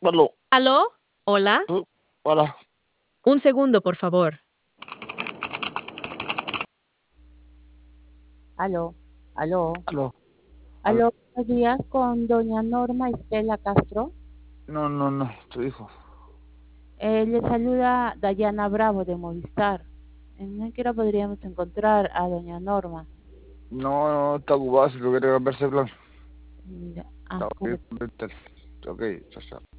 Aló, ¿Aló? Hola. hola, Un segundo, por favor. Aló, aló, aló, aló. aló, buenos días con doña Norma Estela Castro. No, no, no, tu hijo. Le saluda Dayana Bravo de Movistar. ¿En qué hora podríamos encontrar a doña Norma? No, no, está ocupado, si lo quiere cambiarse de plan. Mira, Está correcto. bien, ok, chao, chao.